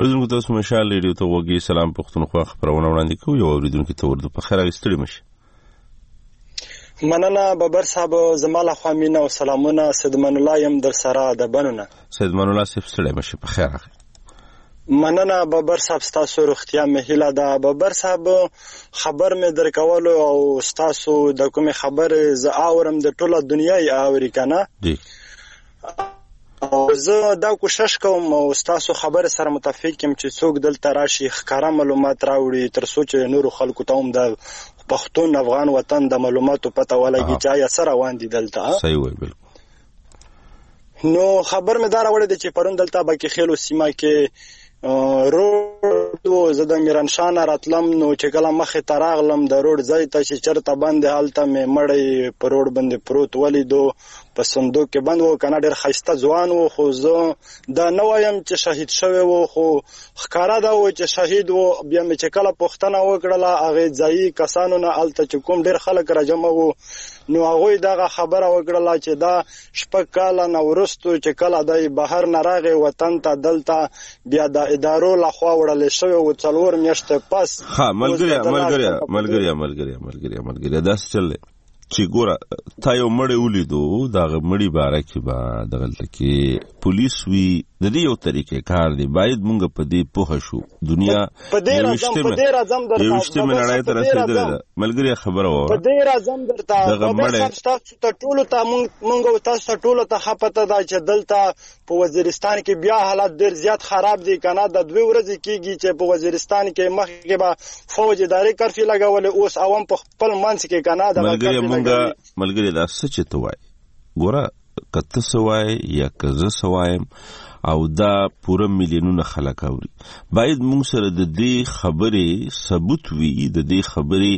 اوریدونکو تاسو مشال ریډیو ته وګورئ. سلام پښتونخوا خبرونه وړاندې کوي او اوریدونکو ته ورته په خیر راستړي مشه. مننه ببر صاحب، زماله خوامینه او سلامونه. سیدمن الله يم در سره د بنونه. سیدمن الله صاحب ستړي مشه، په خیر راغلی. مننه ببر صاحب، ستاسو روغتیا مې هیله ده. ببر صاحب خبر مې درکول او ستاسو د کومې خبرې ز اورم د ټوله دنیا یې اوري کنه. دی او زه دا کوشش کوم او ستاسو خبر سره متفق یم چې څوک دلته راشي ښکارا معلومات راوړي تر څو چې نورو خلکو ته هم د پښتون افغان وطن د معلوماتو پته ولګي چې آیا سره وان دي دلته. صحیح وای بالکل. نو خبر مې دا راوړی دی چې پرون دلته باقي خیلو سیمه کې روډ زه د میرانشاه راتلم، نو چې کله مخې ته راغلم د روډ ځای ته چې چرته باندې هلته مې مړی په روډ باندې پروت ولیدو، په صندوق کې بند و کنه. ډېر ښایسته ځوان و، خو زه دا نه وایم چې شهید شوی و، خو ښکاره دا و چې شهید و. بیا مې چې کله پوښتنه وکړله هغې ځایي کسانو نه هلته چې کوم ډېر خلک راجمع وو، نو هغوی دغه خبره وکړله چې دا شپږ کاله نه وروستو چې کله دی بهر نه راغی وطن ته، دلته بیا د ادارو لخوا وړلی شوی و څلور میاشتې پس. ها ملګریا ملګریا ملګریا ملګریا ملګریا ملګریا داسې چل دی چې ګوره تا یو مړی ولیدو، دغه مړي باره کې به دغلته کې پولیس وي، د دې یو طریقې کار دی. باید مونږ په دې پوه شو. دنیا یوشتمې نړۍ ته رسېدلې ده. ملګریا خبره واوره، په دې راځم درته دغه مړی ستاسو ته ټولو ته مونږ او تاسو ته ټولو ته ښه پته ده چې دلته په وزیرستان کې بیا حالات ډېر زیات خراب دي کنه. د دوې ورځې کېږي چې په وزیرستان کې مخکې به فوج ادارې کرفیو لګولې، اوس عوام په خپل منځ کې کنه دغه ملګری دا څه چې ته وایې، ګوره که ته څه وایې یا که زه څه وایم او دا پوره میلیونونه خلک اوري، باید موږ سره د دې خبرې ثبوت وي، د دې خبرې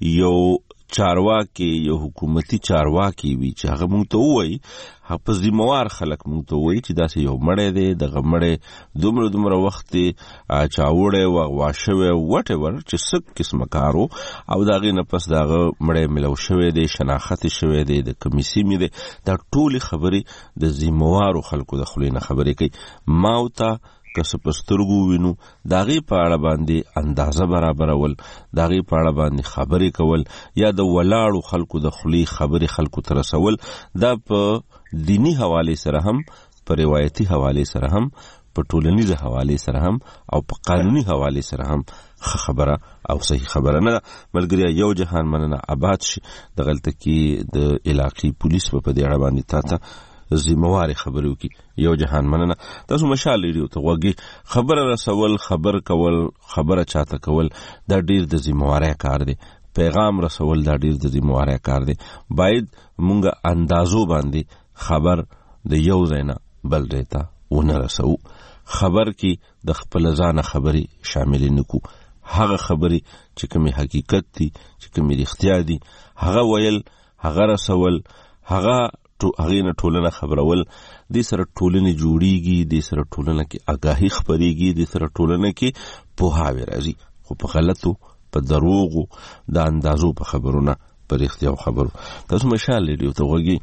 یو چارواکي یو حکومتي چارواکي وي چې هغه موږ ته ووایي، په ذموار خلک موږ ته ووایي چې داسې یو مړی دی، دغه مړی دومره دومره وخت یې چاوړی و، اغوا شوی وټ ایور چې څه قسمه کار و، او د هغې نه پس د هغه مړی ملو شوی دی، شناخت یې شوی دی، د کومې سیمې دی. دا ټولې خبرې د ذموارو خلکو د خولې نه خبرې کوي. ما او ته که څه په سترګو وینو د هغې په اړه باندې اندازه برابرول، د هغې په اړه باندې خبرې کول یا د ولاړو خلکو د خولې خبرې خلکو ته رسول، دا په دینی حواله سره هم، په روایتي حواله سره هم، په ټولنیزه حواله سره هم او په قانوني حواله سره هم خبره او صحیح خبره نه ده. ملګریا یو جهان مننه آباد شي. دغلته کې د علاقې پولیس په دې اړه باندې تا ته ذمواري خبرې وکړي. یو جهان مننه. تاسو مشال ریډیو ته وګورئ. خبره رسول، خبر کول، خبره چاته کول دا ډیر د ذمواري کار دی. پیغام رسول دا ډیر د ذمواري کار دی. باید مونږه اندازو باندې خبر د یو ځای نه بل ځای ته ونه رسو. خبر کې د خپل ځانه خبرې شامل نه کو. هغه خبرې چې کومې حقیقت دي، چې کومې رښتیا دي، هغه ویل، هغه رسول، هغه هغې نه ټولنه خبرول. دې سره ټولنه جوړیږي، دې سره ټولنه کې آګاهي خپریږي، دې سره ټولنه کې پوهاوی راځي. خو په غلطو، په دروغو، د اندازو په خبرونه، په رښتیاو خبرو. تاسو مشال ریډیو ته وګورئ.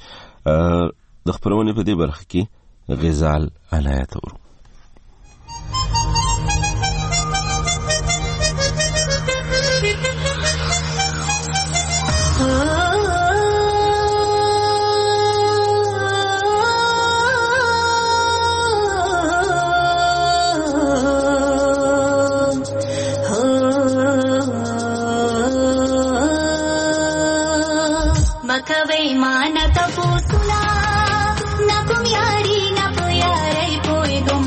د خپرونې په دې برخه کې غزال عنایت ورو. مکوي مان تپوسنا نکم یاری نپ یاری پوی گم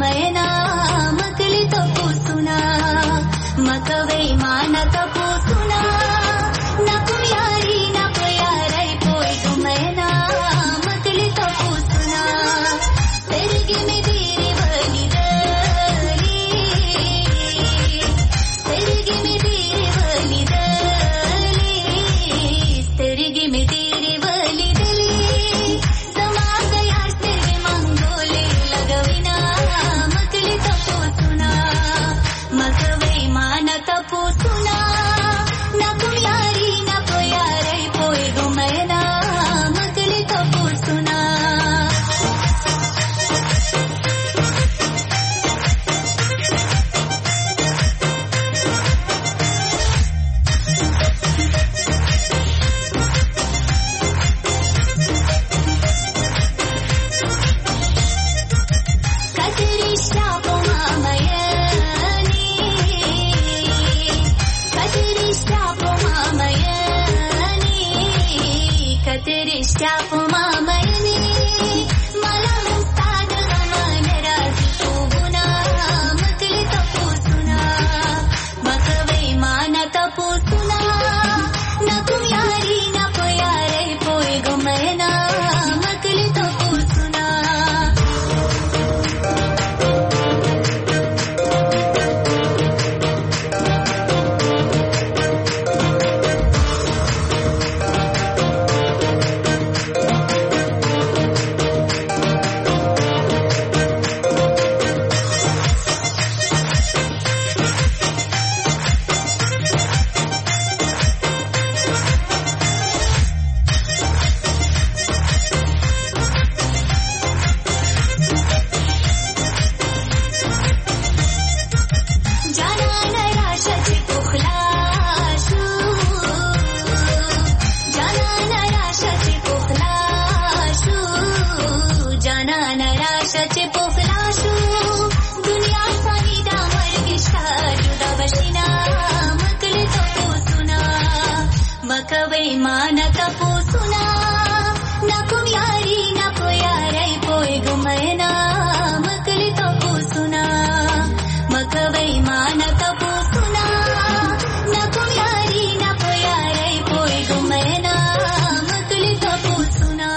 پخلاشو دنیا سانی دا مرگشتا جدا بشینا مکل تپوسونا مکوی مانا تپوسونا نکم یاری نکو یاری پوی گمینا مکل تپوسونا مکوی مانا تپوسونا نکم یاری نکو یاری پوی گمینا مکل تپوسونا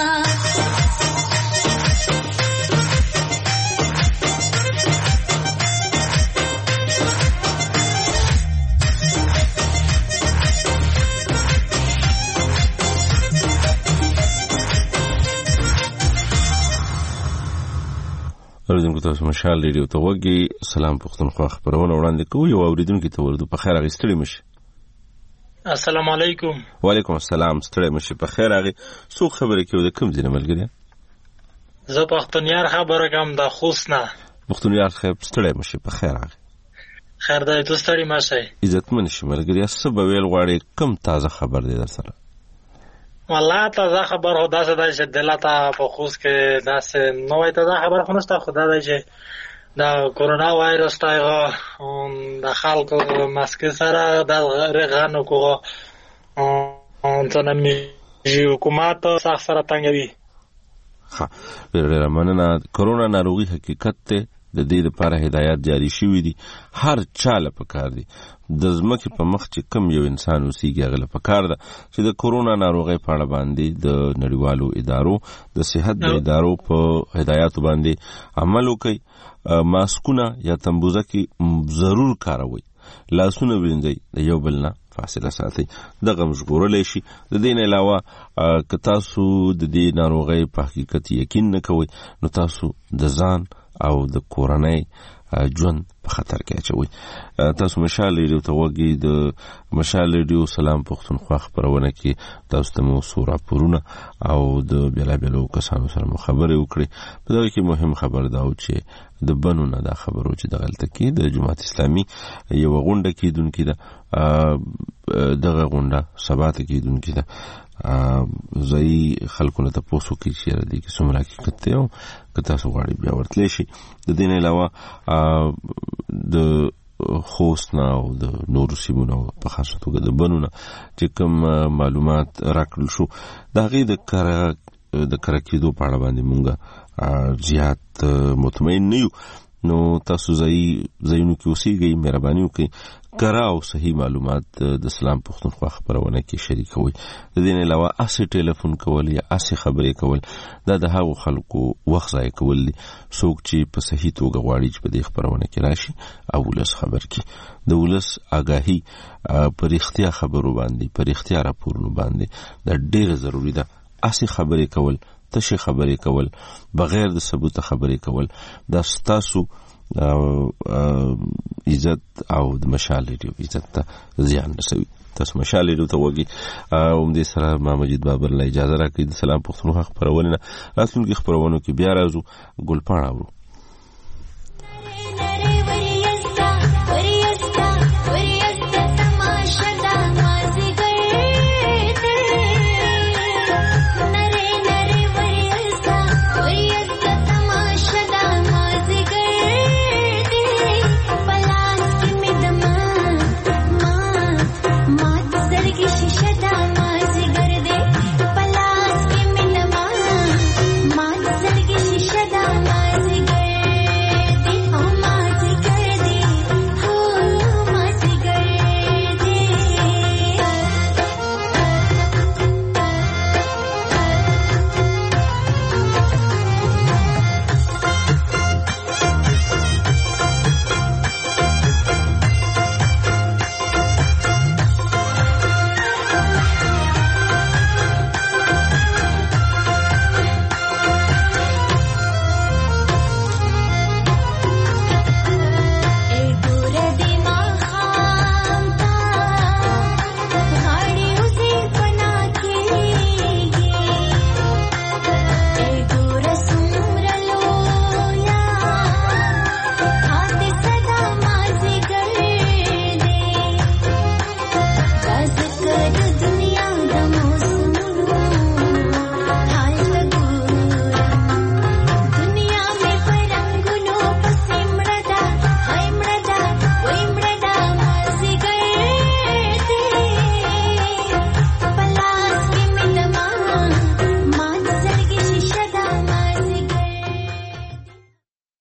اوریدونکو تاسو مشال ریډیو ته وګورئ. سلام پښتونخوا خبرونه وړاندې کوو. یو اوریدونکو ته ورته په خیر غوښتل مشي. السلام علیکم. وعلیکم السلام. ستړي مشي په خیر غي. څو خبرې کوي د کوم ځای ملګری؟ زه پښتونیار خبره کوم د خوست نه. پښتونیار خیر ستړي مشي په خیر غي. خیر دی تاسو ستړي مشي. عزتمن شي ملګری. سبا ویل غواړي کوم تازه خبر دی در سره؟ والله تازه خبر هو داسه دی چې دلته په خوست کې داسه نوې تازه خبر خو نشته. خو دا دی چې د کورونا وایرس تایغه د خلکو ماسک سره د رغانو کوغه انځنه می حکومت سخت سره تنګوي. ها ډېر مننه. کورونا ناروغي حقیقت ته د دې لپاره هدایت جاری شوې دي. هر چا له پکار دي د ځمکې په مخ چې کم یو انسان اوسېږي هغه له پکار ده چې د کورونا ناروغۍ په اړه باندې د نړیوالو ادارو د صحت د ادارو په هدایاتو باندې عمل وکړي. ماسکونه یا تمبوزکې ضرور کاروي. لاسونه وینځئ، د یو بل نه فاصله ساتئ. دغه مژغورلی شي. د دې نه علاوه که تاسو د دې ناروغۍ په حقیقت یقین نه کوئ نو تاسو د ځان او د کورنۍ ژوند په خطر کې اچوي. تاسو مشال ریډیو ته وګورئ. د مشال ریډیو سلام پښتونخوا خبرونه کې تاسو ته مو سو راپورونه او د بیلابیلو کسانو سره مو خبرې وکړي. په دغه کې مهم خبر دا و چې د بنو نه دا خبرو چې دغلته کې د جماعت اسلامي یو غونډه کېدونکې ده. دغه غونډه سبا ته کېدونکې ده. زئی خلکونه ته پوسو کې چې ردی کې څومره حقیقت دی او که تاسو غواړئ بیا ورتلی شي. د دې نه علاوه د خوست نه او د نورو سیمونو په خاصه توګه د بنو نه چې کوم معلومات راکړل شو د هغې د کره د کره کېدو په اړه باندې مونږ زیات مطمئن نه یو. نو تاسو ځای ځایونو کې اوسېږئ، مهرباني وکړئ کره او صحیح معلومات د اسلام پښتونخوا خبرونه کې شریکوئ. د دې نه علاوه اسې ټلیفون کول یا اسې خبرې کول دا د هغو خلکو وخت ضایع کول دي څوک چې په صحیح توګه غواړي چې په دې خبرونه کې راشي او ولس خبر کړي. د ولس آګاهي په رښتیا خبرو باندې په رښتیا راپورونو باندې دا ډېره ضروري ده. اسې خبرې کول، تشې خبرې کول، بغیر د ثبوته خبرې کول دا ستاسو عزت او د مشال ریډیو عزت ته زیان رسوي. تاسو مشال ریډیو ته وګورئ. اوم دې سره ما مجید بابر له اجازه راکړئ. د سلام پښتونخوا خبرونه نه راتلونکي خبرونو کې بیا راځو. ګلپاڼه اورو.